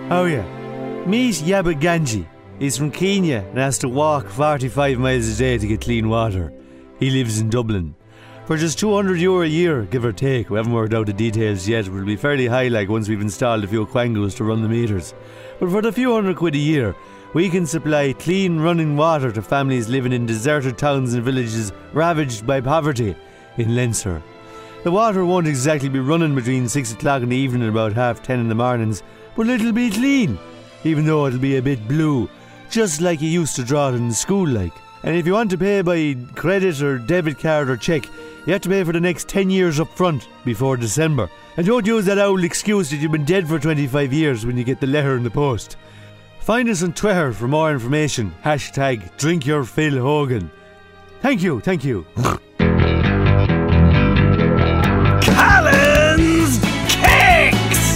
Oh yeah. Meet Yabaganji. He's from Kenya and has to walk 45 miles a day to get clean water. He lives in Dublin. For just €200 a year, give or take, we haven't worked out the details yet, but it'll be fairly high like once we've installed a few quangos to run the meters. But for the few £100 a year, we can supply clean running water to families living in deserted towns and villages ravaged by poverty in Leinster. The water won't exactly be running between 6 o'clock in the evening and about 10:30 in the mornings, but it'll be clean, even though it'll be a bit blue, just like you used to draw it in school like. And if you want to pay by credit or debit card or cheque, you have to pay for the next 10 years up front before December. And don't use that old excuse that you've been dead for 25 years when you get the letter in the post. Find us on Twitter for more information. #DrinkYourPhilHogan. Thank you. Callan's Kicks!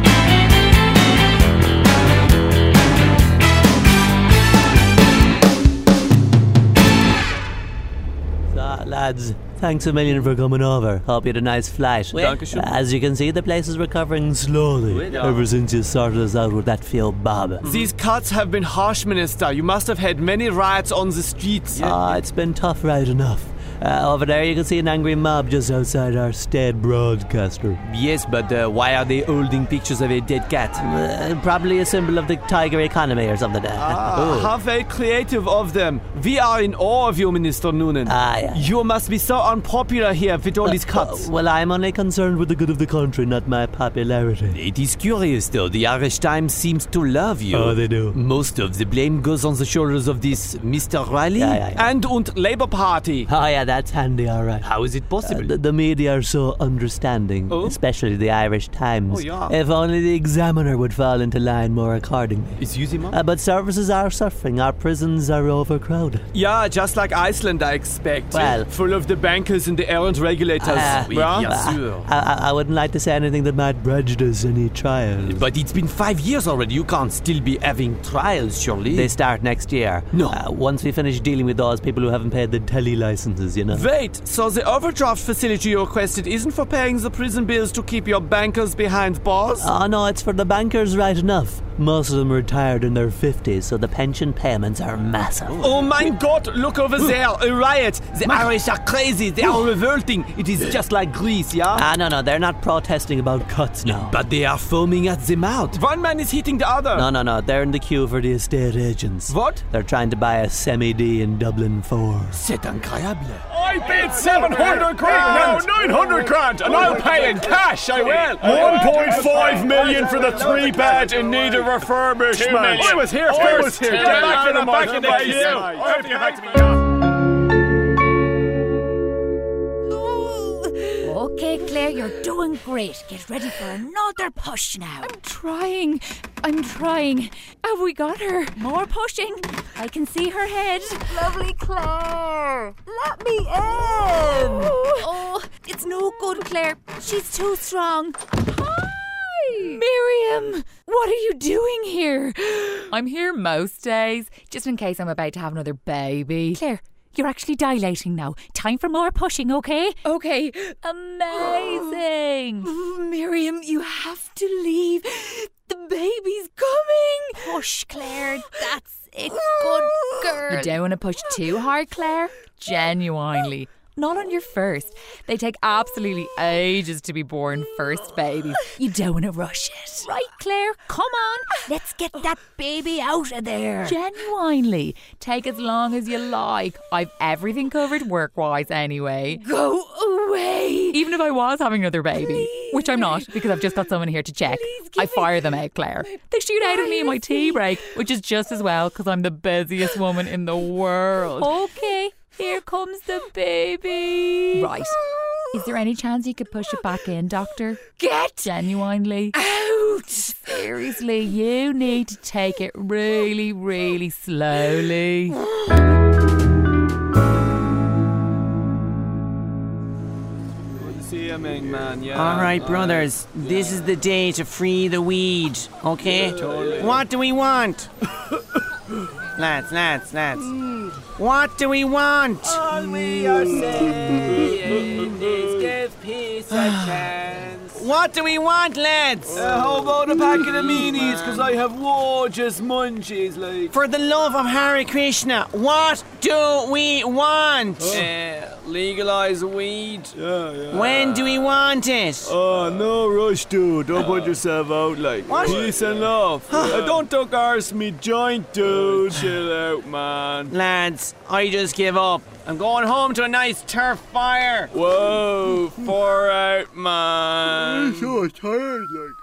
So, lads, thanks a million for coming over. Hope you had a nice flight. As you can see, the place is recovering slowly ever since you sorted us out with that field Bob. These cuts have been harsh, Minister. You must have had many riots on the streets. It's been tough right enough. Over there you can see an angry mob just outside our state broadcaster. Yes, but why are they holding pictures of a dead cat? Probably a symbol of the tiger economy or something. How very creative of them. We are in awe of you, Minister Noonan. Yeah. You must be so unpopular here with all these cuts. Well, I'm only concerned with the good of the country, not my popularity. It is curious, though. The Irish Times seems to love you. Oh, they do. Most of the blame goes on the shoulders of this Mr. Riley and Labour Party. Oh, yeah, that's handy, all right. How is it possible? The media are so understanding, especially the Irish Times. Oh, yeah. If only the Examiner would fall into line more accordingly. Is using But services are suffering. Our prisons are overcrowded. Yeah, just like Iceland, I expect. Well, full of the bankers and the errant regulators. I wouldn't like to say anything that might prejudice any trials. But it's been 5 years already. You can't still be having trials, surely. They start next year. No. Once we finish dealing with those people who haven't paid the telly licenses, you know. Wait, so the overdraft facility you requested isn't for paying the prison bills to keep your bankers behind bars? Oh no, it's for the bankers right enough. Most of them are retired in their 50s, so the pension payments are massive. Oh my God, look over there, a riot. The Irish are crazy, they are revolting. It is just like Greece, yeah? No, they're not protesting about cuts now. But they are foaming at the mouth. One man is hitting the other. No, they're in the queue for the estate agents. What? They're trying to buy a semi-D in Dublin 4. C'est incroyable. I bid 700 grand, no 900 grand, and I'll pay in cash, I will. 1.5 million for the 3-bed in need of refurbishment. I was here first. Get back in the queue. I have to get back to me. Okay, Claire, you're doing great. Get ready for another push now. I'm trying. Have we got her? More pushing. I can see her head. Lovely Claire. Let me in. Oh, it's no good, Claire. She's too strong. Hi! Miriam! What are you doing here? I'm here most days, just in case I'm about to have another baby. Claire, you're actually dilating now. Time for more pushing, okay? Okay. Amazing. Miriam, you have to leave. The baby's coming. Push, Claire. That's it. Good girl. You don't want to push too hard, Claire? Genuinely. Not on your first. They take absolutely ages to be born, first babies. You don't want to rush it. Right, Claire. Come on. Let's get that baby out of there. Genuinely. Take as long as you like. I've everything covered work-wise anyway. Go away. Even if I was having another baby. Please. Which I'm not, because I've just got someone here to check. I fire them out, Claire. They shoot out of me in my tea break, which is just as well, because I'm the busiest woman in the world. Okay. Here comes the baby. Right. Is there any chance you could push it back in, Doctor? Get genuinely out. Seriously, you need to take it really, really slowly. Alright, brothers, this is the day to free the weed, okay? What do we want? Lads. What do we want? All we are saying is give peace a chance. What do we want, lads? How about a packet of meanies? Because I have just munchies, like. For the love of Hare Krishna, what do we want? Legalise weed. When do we want it? Oh, no rush, dude. Don't put yourself out like. What? Peace and love. Don't talk arse me joint, dude. Chill out, man. Lads, I just give up. I'm going home to a nice turf fire. Whoa, far out, man. I'm so tired, like.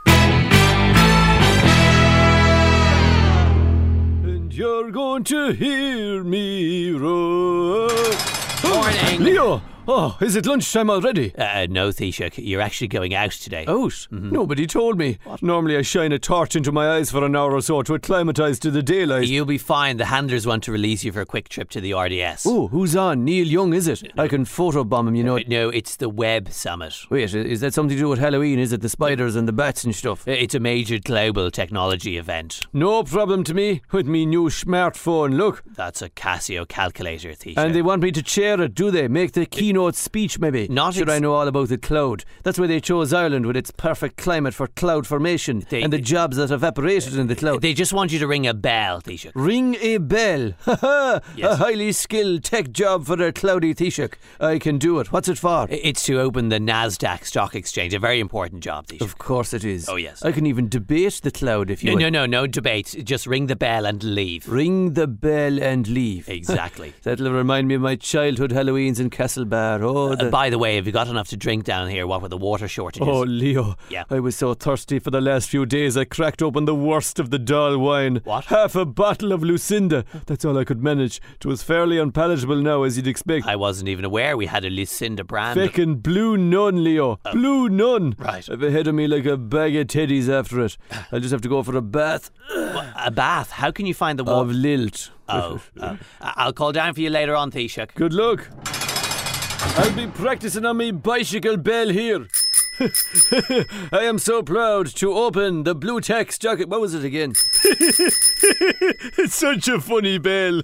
And you're going to hear me roar. Morning. Leo! Oh, is it lunchtime already? No, Taoiseach, you're actually going out today. Out? Nobody told me. Normally I shine a torch into my eyes for an hour or so to acclimatise to the daylight. You'll be fine. The handlers want to release you for a quick trip to the RDS. Oh, who's on? Neil Young, is it? I can photobomb him, you know. No, it's the Web Summit. Wait, is that something to do with Halloween? Is it the spiders and the bats and stuff? It's a major global technology event. No problem to me with me new smartphone, look. That's a Casio calculator, Taoiseach. And they want me to chair it, do they? Make the keynote speech, maybe? Not Should I know all about the cloud? That's why they chose Ireland with its perfect climate for cloud formation and the jobs that evaporated in the cloud. They just want you to ring a bell, Taoiseach. Ring a bell. Ha Yes. A highly skilled tech job for their cloudy Taoiseach. I can do it. What's it for? It's to open the NASDAQ stock exchange. A very important job, Taoiseach. Of course it is. Oh, yes. I can even debate the cloud if you want. No debate. Just ring the bell and leave. Ring the bell and leave. Exactly. That'll remind me of my childhood Halloweens in Castlebar. By the way, have you got enough to drink down here? What with the water shortages? Oh, Leo. Yeah. I was so thirsty for the last few days I cracked open the worst of the Dáil wine. What? Half a bottle of Lucinda. That's all I could manage. It was fairly unpalatable now, as you'd expect. I wasn't even aware we had a Lucinda brand. Feckin' Blue Nun, Leo. Blue Nun. Right. I've ahead of me like a bag of teddies after it. I'll just have to go for a bath. A bath? How can you find the Of water? lilt. I'll call down for you later on, Taoiseach. Good luck. I'll be practicing on me bicycle bell here. I am so proud to open the Blue Tax jacket. What was it again? It's such a funny bell.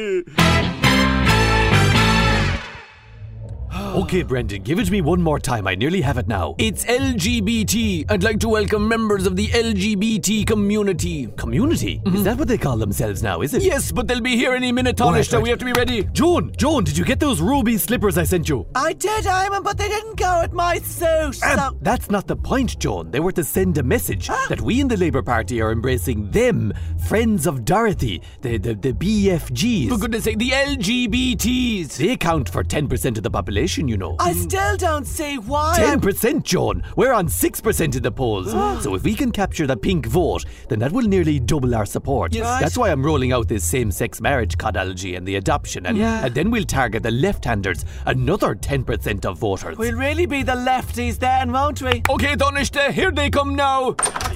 Okay, Brendan, give it to me one more time. I nearly have it now. It's LGBT. I'd like to welcome members of the LGBT community. Community? Is that what they call themselves now, is it? Yes, but they'll be here any minute, Taoiseach. right. We have to be ready. Joan, did you get those ruby slippers I sent you? I did, Eamon, but they didn't go with my suit. So That's not the point, Joan. They were to send a message that we in the Labour Party are embracing them, friends of Dorothy, the BFGs. For goodness sake, the LGBTs. They account for 10% of the population, you know. I still don't see why. 10%, Joan. We're on 6% in the polls. So if we can capture the pink vote, then that will nearly double our support. Yes. That's why I'm rolling out this same-sex marriage codology and the adoption. And then we'll target the left-handers, another 10% of voters. We'll really be the lefties then, won't we? Okay, Taoiseach, here they come now.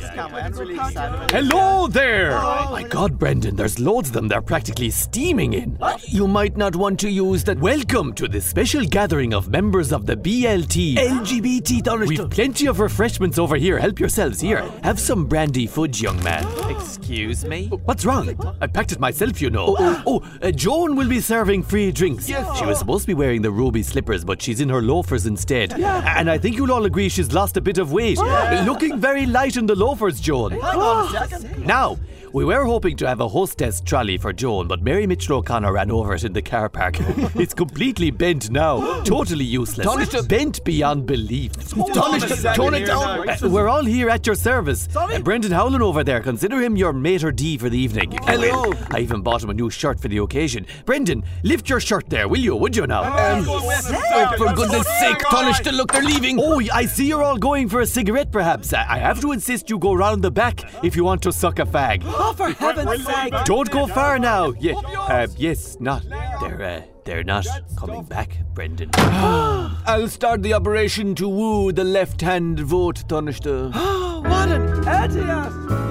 Hello there! My God, Brendan, there's loads of them. They're practically steaming in. You might not want to use that. Welcome to this special gathering of members of the BLT. LGBT, Taoiseach. We've plenty of refreshments over here. Help yourselves here. Have some brandy fudge, young man. Excuse me? What's wrong? I packed it myself, you know. Joan will be serving free drinks. Yes. She was supposed to be wearing the ruby slippers, but she's in her loafers instead. And I think you'll all agree she's lost a bit of weight. Looking very light in the loafers, Joan. Hang on a second. Now, we were hoping to have a hostess trolley for Joan, but Mary Mitchell O'Connor ran over it in the car park. It's completely bent now. Totally useless. Taoiseach. Bent beyond belief. Taoiseach, tone it down. We're all here at your service. Brendan Howland over there, consider him your maitre d' for the evening. If you will. I even bought him a new shirt for the occasion. Brendan, lift your shirt there, will you? Would you now? For goodness sake, Taoiseach, look, they're leaving. Oh, I see you're all going for a cigarette, perhaps. I have to insist you go round the back if you want to suck a fag. Oh, for heaven's sake. Don't go far now. Yes, not. They're not coming back, Brendan. I'll start the operation to woo the left-hand vote, Taoiseach. What an idiot.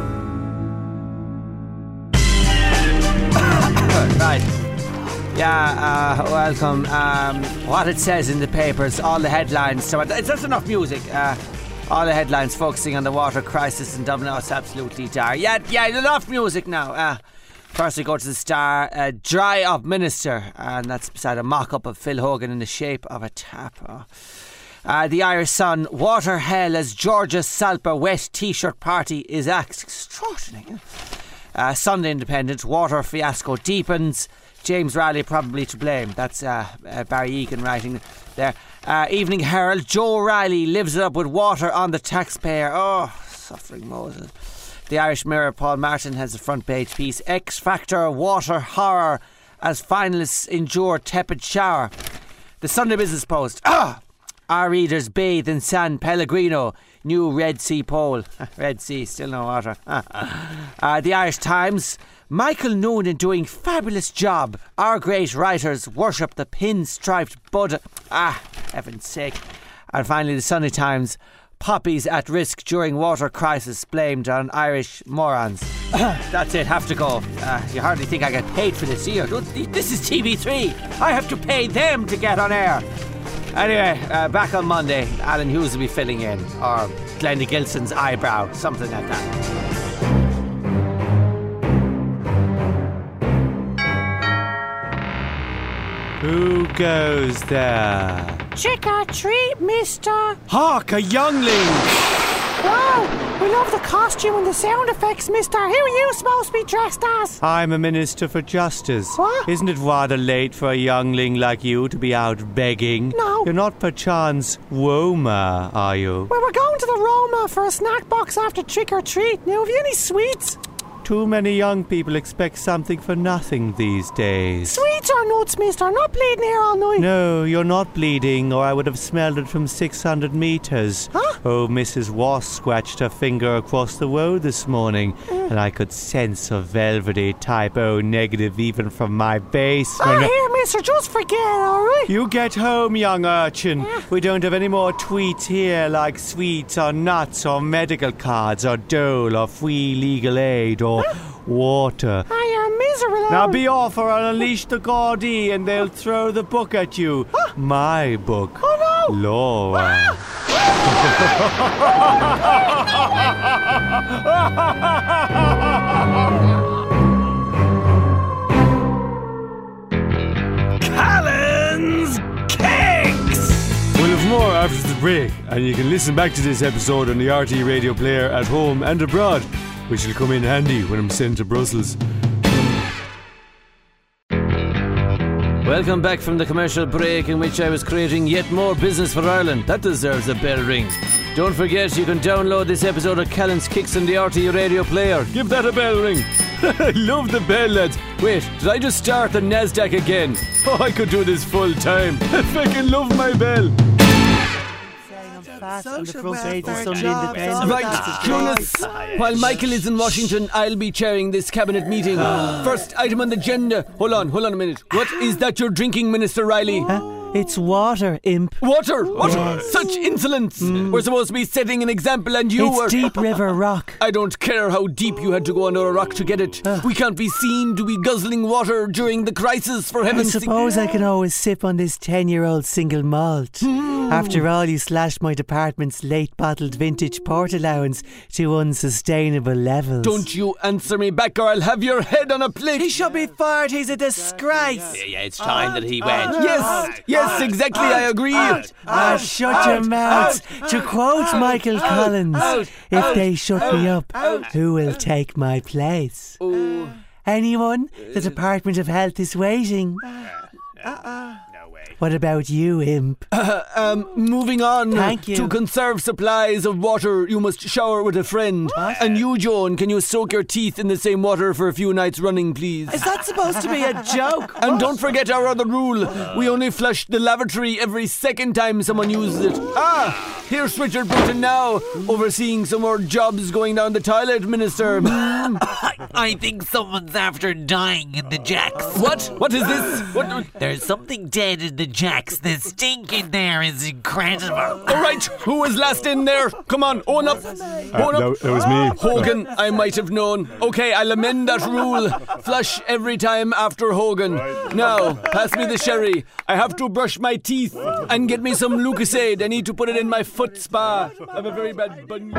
Right. Yeah, welcome. What it says in the papers, all the headlines. So it's not enough music. All the headlines focusing on the water crisis in Dublin. Oh, it's absolutely dire. Yeah, enough music now. First we go to the Star. Dry up minister. And that's beside a mock-up of Phil Hogan in the shape of a tap. The Irish Sun, water hell as Georgia Salpa wet T-shirt party is extraordinary. Sunday Independent, water fiasco deepens. James Riley probably to blame. That's Barry Egan writing there. Evening Herald, Joe Riley lives it up with water on the taxpayer. Oh, suffering Moses. The Irish Mirror, Paul Martin has a front page piece. X Factor, water horror as finalists endure tepid shower. The Sunday Business Post. Our readers bathe in San Pellegrino. New Red Sea poll. Red Sea, still no water. The Irish Times. Michael Noonan doing fabulous job. Our great writers worship the pinstriped Buddha. Heaven's sake. And finally the Sunday Times. Poppies at risk during water crisis blamed on Irish morons. That's it, have to go. You hardly think I get paid for this year. This is TV3. I have to pay them to get on air. Anyway, back on Monday, Alan Hughes will be filling in, or Glenda Gilson's eyebrow, something like that. Who goes there? Trick or treat, mister. Hark, a youngling! Wow, we love the costume and the sound effects, mister. Who are you supposed to be dressed as? I'm a Minister for Justice. What? Isn't it rather late for a youngling like you to be out begging? No. You're not perchance Woma, are you? Well, we're going to the Roma for a snack box after trick or treat. Now, have you any sweets? Too many young people expect something for nothing these days. Sweets or nuts, mister? Not bleeding here all night. No, you're not bleeding, or I would have smelled it from 600 metres. Huh? Oh, Mrs. Wass scratched her finger across the road this morning, and I could sense a velvety type O negative even from my basement. Here, mister, just forget it, alright? You get home, young urchin. We don't have any more tweets here like sweets or nuts or medical cards or dole or free legal aid or water. I am miserable. Now be off or I'll unleash the Gardaí and they'll throw the book at you. My book. Oh no! Laura. Callan's Cakes! We'll have more after the break, and you can listen back to this episode on the RTE radio player at home and abroad, which will come in handy when I'm sent to Brussels. Welcome back from the commercial break in which I was creating yet more business for Ireland. That deserves a bell ring. Don't forget you can download this episode of Callan's Kicks on the RTE radio player. Give that a bell ring. I love the bell, lads. Wait, did I just start the NASDAQ again? Oh, I could do this full time. I fucking love my bell. Right, Jonas, while Michael is in Washington, I'll be chairing this cabinet meeting. First item on the agenda. Hold on a minute. What is that you're drinking, Minister Riley? It's water, imp. Water? What? Yes. Such insolence! We're supposed to be setting an example and you were... It's Deep River Rock. I don't care how deep you had to go under a rock to get it. We can't be seen to be guzzling water during the crisis, for heaven's sake. I suppose I can always sip on this 10-year-old single malt. After all, you slashed my department's late bottled vintage port allowance to unsustainable levels. Don't you answer me back or I'll have your head on a plate. He should be fired. He's a disgrace. Yeah, it's time that he went. Yes, exactly, I agree. Shut your mouths. To quote Michael Collins, if they shut me up, who will take my place? Anyone? The Department of Health is waiting. What about you, imp? Moving on. Thank you. To conserve supplies of water, you must shower with a friend. And you, Joan, can you soak your teeth in the same water for a few nights running, please? Is that supposed to be a joke? And don't forget our other rule. We only flush the lavatory every second time someone uses it. Here's Richard Bruton now, overseeing some more jobs going down the toilet, Minister. I think someone's after dying in the jacks. What? What is this? What? There's something dead in the jacks. The stink in there is incredible. All right, who was last in there? Come on, own up. Own up. That was me. Hogan, I might have known. Okay, I'll amend that rule. Flush every time after Hogan. Now, pass me the sherry. I have to brush my teeth and get me some Lucasade. I need to put it in my foot spa. I have a very bad bun.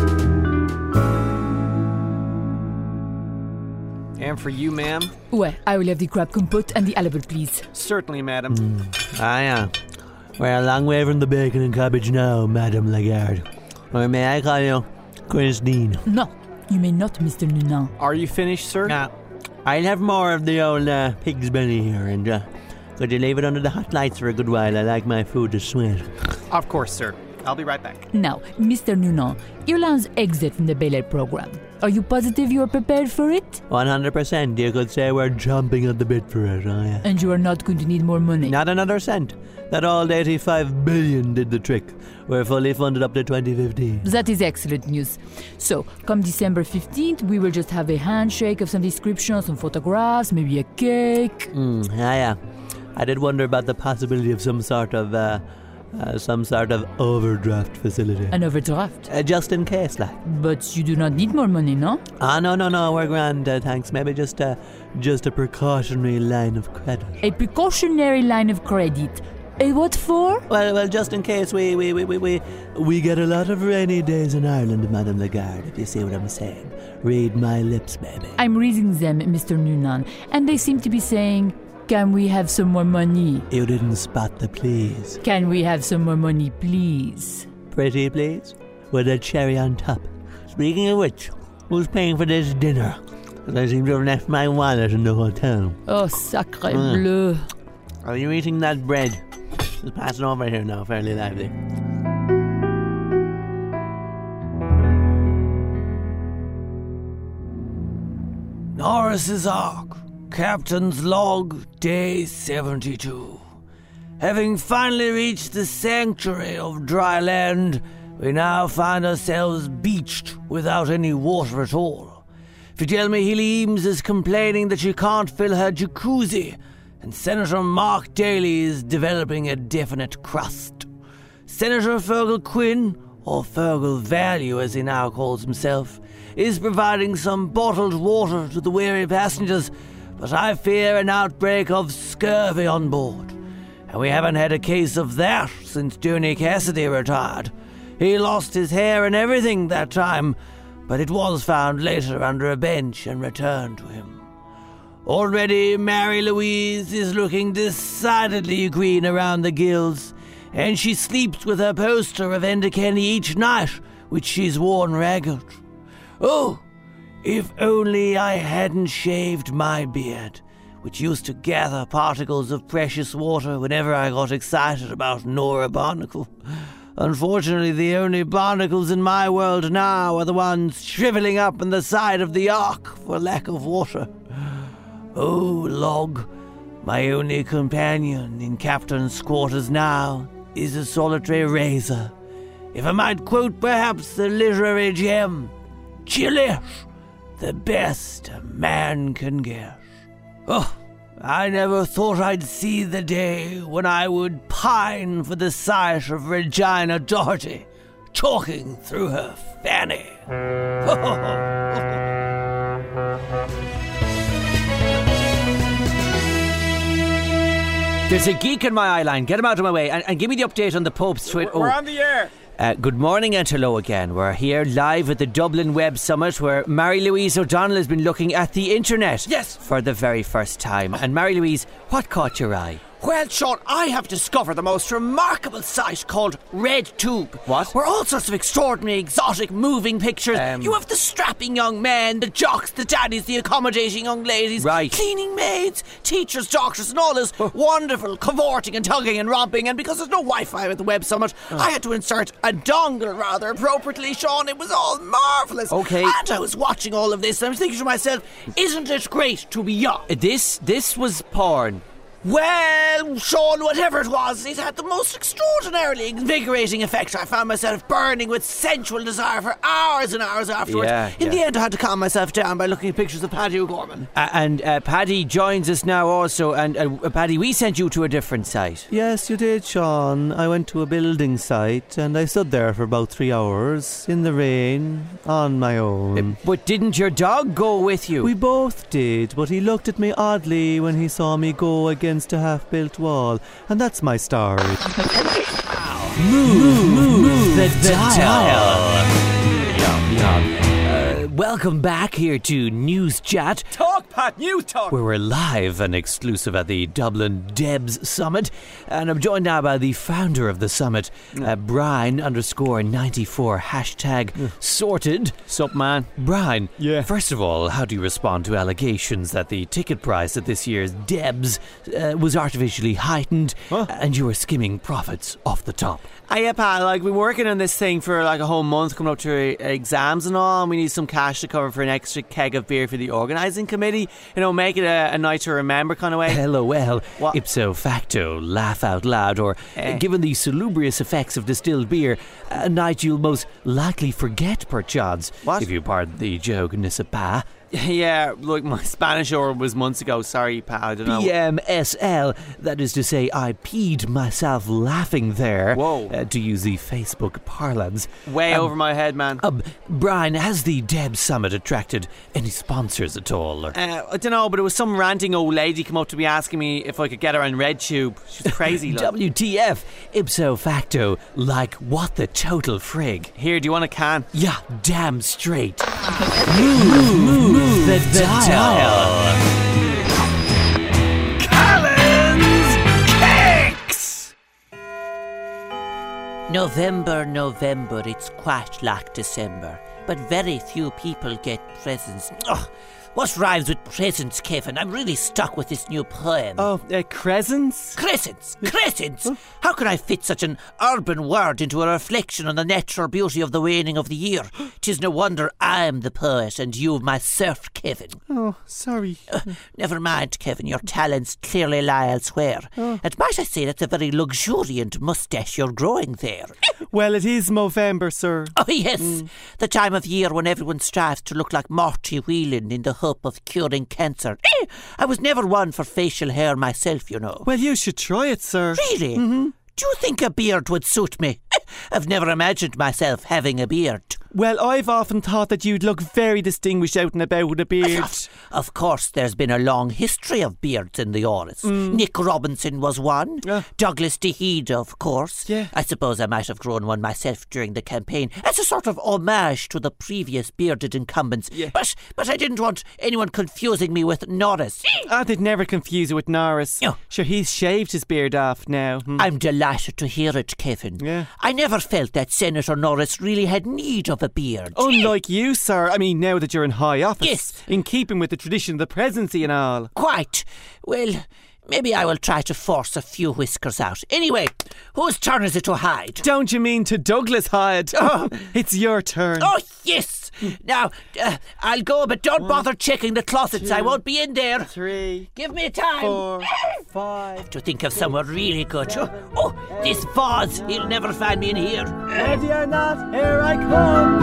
And for you, ma'am? Ouais, I will have the crab compote and the halibut, please. Certainly, madam. Yeah. We're a long way from the bacon and cabbage now, Madame Lagarde. Or may I call you Christine? No, you may not, Mr. Noonan. Are you finished, sir? Nah, I'll have more of the old pig's belly here, and could you leave it under the hot lights for a good while? I like my food to sweat. Of course, sir. I'll be right back. Now, Mr. Noonan, Ireland's exit from the Bel-Air program. Are you positive you are prepared for it? 100%. You could say we're chomping at the bit for it, oh yeah. And you are not going to need more money? Not another cent. That old 85 billion did the trick. We're fully funded up to 2015. That is excellent news. So, come December 15th, we will just have a handshake of some description, some photographs, maybe a cake. Yeah. I did wonder about the possibility of some sort of overdraft facility. An overdraft? Just in case, like. But you do not need more money, no? No, we're grand, thanks. Maybe just a precautionary line of credit. A precautionary line of credit? What for? Well, just in case we get a lot of rainy days in Ireland, Madame Lagarde, if you see what I'm saying. Read my lips, baby. I'm reading them, Mr. Noonan, and they seem to be saying, can we have some more money? You didn't spot the please. Can we have some more money, please? Pretty please? With a cherry on top. Speaking of which, who's paying for this dinner? Because I seem to have left my wallet in the hotel. Oh, sacre bleu. Are you eating that bread? Just passing over here now, fairly lively. Norris's Ark. Captain's log, day 72. Having finally reached the sanctuary of dry land, we now find ourselves beached without any water at all. Fidelma Healy Eames is complaining that she can't fill her jacuzzi, and Senator Mark Daly is developing a definite crust. Senator Fergal Quinn, or Fergal Value as he now calls himself, is providing some bottled water to the weary passengers, but I fear an outbreak of scurvy on board. And we haven't had a case of that since Dooney Cassidy retired. He lost his hair and everything that time, but it was found later under a bench and returned to him. Already Mary Louise is looking decidedly green around the gills, and she sleeps with her poster of Enda Kenny each night, which she's worn ragged. Oh, if only I hadn't shaved my beard, which used to gather particles of precious water whenever I got excited about Nora Barnacle. Unfortunately, the only barnacles in my world now are the ones shriveling up in the side of the Ark for lack of water. Oh, Log, my only companion in Captain's quarters now is a solitary razor. If I might quote perhaps the literary gem, Chilish, the best a man can get. Oh, I never thought I'd see the day when I would pine for the sight of Regina Doherty talking through her fanny. There's a geek in my eyeline. Get him out of my way and give me the update on the Pope's tweet. We're on the air. Good morning and hello again. We're here live at the Dublin Web Summit where Mary-Louise O'Donnell has been looking at the internet. Yes. For the very first time. And Mary-Louise, what caught your eye? Well, Sean, I have discovered the most remarkable site called RedTube. What? Where all sorts of extraordinary, exotic, moving pictures. You have the strapping young men, the jocks, the daddies, the accommodating young ladies, right. Cleaning maids, teachers, doctors, and all this wonderful cavorting and tugging and romping. And because there's no Wi-Fi at the Web Summit, I had to insert a dongle rather appropriately, Sean. It was all marvellous. Okay. And I was watching all of this and I was thinking to myself, isn't it great to be young? This was porn. Well, Sean, whatever it was, it had the most extraordinarily invigorating effect. I found myself burning with sensual desire for hours and hours afterwards. In the end, I had to calm myself down by looking at pictures of Paddy O'Gorman. And Paddy joins us now also. And Paddy, we sent you to a different site. Yes, you did, Sean. I went to a building site and I stood there for about 3 hours in the rain on my own. But didn't your dog go with you? We both did, but he looked at me oddly when he saw me go against a half-built wall, and that's my story. Move the dial. welcome back here to News Chat. Talk, Pat, News Talk. Where we're live and exclusive at the Dublin Debs Summit. And I'm joined now by the founder of the summit, Brian_94, hashtag sorted. Sup, man? Brian, Yeah. First of all, how do you respond to allegations that the ticket price at this year's Debs was artificially heightened and you were skimming profits off the top? Yeah, Pat, like, we've been working on this thing for like a whole month, coming up to exams and all, and we need some cash to cover for an extra keg of beer for the organising committee. You know, make it a night to remember kind of way. LOL, What? ipso facto, laugh out loud, or given the salubrious effects of distilled beer, a night you'll most likely forget, perchance. What? If you pardon the joke, n'est-ce pas? Yeah, like my Spanish hour was months ago. Sorry, Pat, I don't know. PMSL, that is to say, I peed myself laughing there. Whoa. To use the Facebook parlance. Way over my head, man. Brian, has the Debs Summit attracted any sponsors at all? Or? I don't know, but it was some ranting old lady come up to me asking me if I could get her on RedTube. She's crazy, like. WTF, ipso facto, like what the total frig? Here, do you want a can? Yeah, damn straight. Move the dial. Callan's Cakes! November, it's quite like December, but very few people get presents. Ugh, what rhymes with presents, Kevin? I'm really stuck with this new poem. Crescents? Crescents! How can I fit such an urban word into a reflection on the natural beauty of the waning of the year? 'Tis no wonder I'm the poet and you my serf, Kevin. Oh, sorry. Never mind, Kevin, your talents clearly lie elsewhere. And might I say that's a very luxuriant moustache you're growing there. Well, it is Movember, sir. Oh yes, the time of year when everyone strives to look like Marty Whelan in the hope of curing cancer. I was never one for facial hair myself, you know. Well, you should try it, sir. Really? Mm-hmm. Do you think a beard would suit me? I've never imagined myself having a beard. Well, I've often thought that you'd look very distinguished out and about with a beard. Of course, there's been a long history of beards in the Áras. Nick Robinson was one. Douglas DeHeed, of course. Yeah. I suppose I might have grown one myself during the campaign as a sort of homage to the previous bearded incumbents. Yeah. But I didn't want anyone confusing me with Norris. They'd never confuse you with Norris. No. Sure, he's shaved his beard off now. I'm delighted to hear it, Kevin. Yeah. I never felt that Senator Norris really had need of a beard. Unlike you, sir. I mean, now that you're in high office. Yes. In keeping with the tradition of the presidency and all. Quite. Well, maybe I will try to force a few whiskers out. Anyway, whose turn is it to hide? Don't you mean to Douglas Hyde? It's your turn. Oh, yes. Now, I'll go, but don't bother checking the closets. I won't be in there. 3, Give me time. 4, 5. To think of somewhere really good. Oh, this vase. He'll never find me in here. Ready or not, here I come.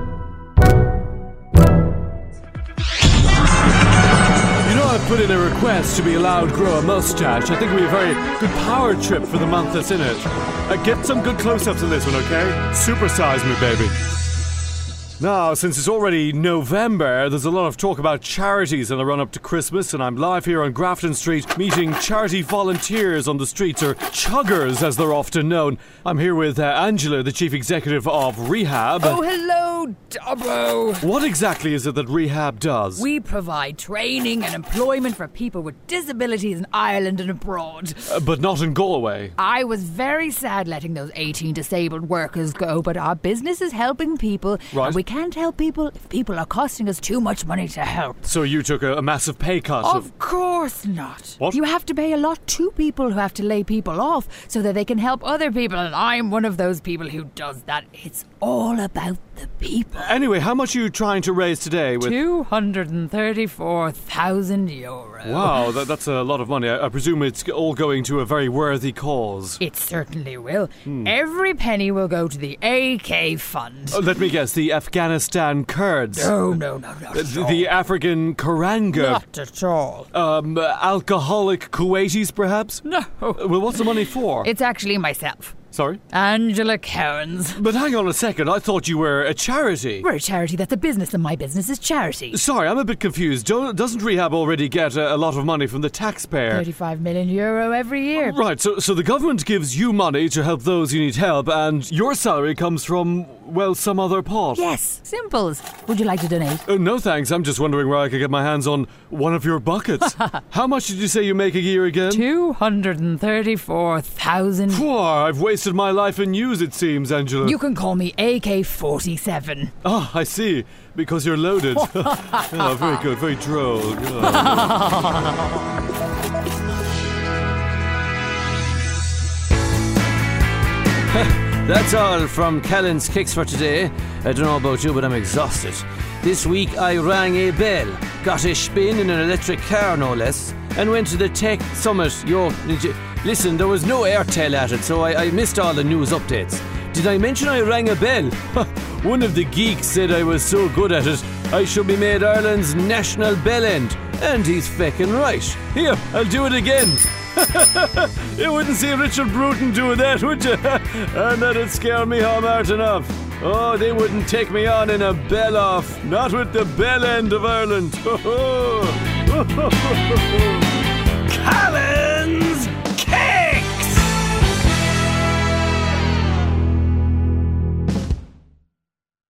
You know, I've put in a request to be allowed to grow a mustache. I think it'll be a very good power trip for the month that's in it. Get some good close-ups on this one, okay? Supersize me, baby. Now, since it's already November, there's a lot of talk about charities in the run-up to Christmas, and I'm live here on Grafton Street meeting charity volunteers on the streets, or chuggers as they're often known. I'm here with Angela, the Chief Executive of Rehab. Oh, hello, Dobbo. What exactly is it that Rehab does? We provide training and employment for people with disabilities in Ireland and abroad. But not in Galway. I was very sad letting those 18 disabled workers go, but our business is helping people. Right. And we can't help people if people are costing us too much money to help. So you took a massive pay cut? Of course not. What? You have to pay a lot to people who have to lay people off so that they can help other people, and I'm one of those people who does that. It's all about the people. Anyway, how much are you trying to raise today? With €234,000. Wow, that's a lot of money. I presume it's all going to a very worthy cause. It certainly will. Every penny will go to the AK Fund. Let me guess, the Afghanistan Kurds. No. The African Karanga. Not at all. Alcoholic Kuwaitis, perhaps? No. Well, what's the money for? It's actually myself. Sorry? Angela Cairns. But hang on a second, I thought you were a charity. We're a charity that's a business, and my business is charity. Sorry, I'm a bit confused. Doesn't Rehab already get a lot of money from the taxpayer? 35 million euro every year. Right, so the government gives you money to help those who need help, and your salary comes from, well, some other pot. Yes, simples. Would you like to donate? No thanks, I'm just wondering where I could get my hands on one of your buckets. How much did you say you make a year again? 234,000. I've wasted my life in news, it seems, Angela. You can call me AK-47. Ah, I see. Because you're loaded. Oh, very good, very droll. That's all from Callan's Kicks for today. I don't know about you, but I'm exhausted. This week I rang a bell, got a spin in an electric car no less, and went to the Tech Summit. Listen, there was no Airtel at it, so I missed all the news updates. Did I mention I rang a bell? One of the geeks said I was so good at it, I should be made Ireland's national bellend. And he's feckin' right. Here, I'll do it again. You wouldn't see Richard Bruton doing that, would you? And that'd scare me home out enough. Oh, they wouldn't take me on in a bell off. Not with the bell end of Ireland. Callan!